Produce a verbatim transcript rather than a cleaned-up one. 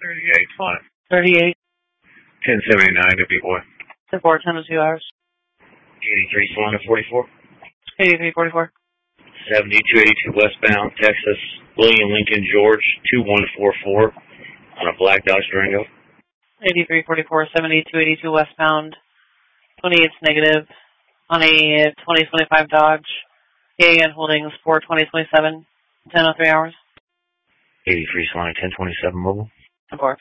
thirty-eight, fine. thirty-eight. ten seventy-nine, W boy. ten four, ten to two hours. eighty-three, Solana forty-four. eighty-three forty-four. seventy-two eighty-two westbound, Texas, William Lincoln George, two one four four on a black Dodge Durango. eighty-three forty-four, seventy-two eighty-two westbound, twenty-eight's negative on a twenty twenty-five Dodge. A A N Holdings, four twenty twenty-seven, ten oh three hours. eighty-three, Solana ten twenty-seven mobile. ten four.